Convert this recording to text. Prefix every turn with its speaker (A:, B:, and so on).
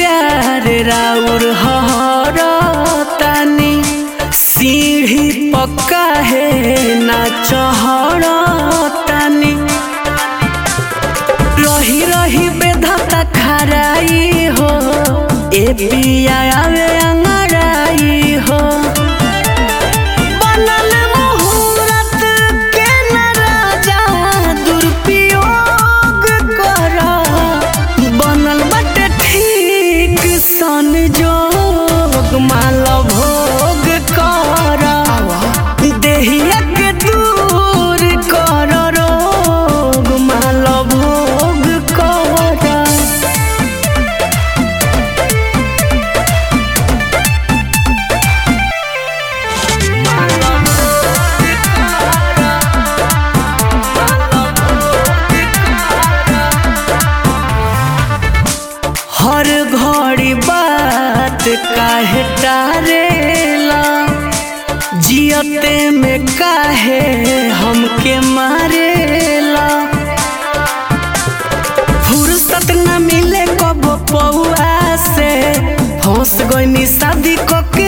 A: प्यार राउर हरतानी सीढ़ी पक्का है ना चढ़तानी रही रही बेधता खराई हो ए पिया आवे अंगड़ाई हो बनल मुहूर्त के न राजा दुरुपयोग कर बनल बटे ठीक सन जोग माल भोग कर देहिया के दूर कर रोग माल भोग कर हर घड़ी बात काहे टारेला जियते में काहे हमके मारेला फुर्सत न मिले कब पौआ से फंस गईनी शादी को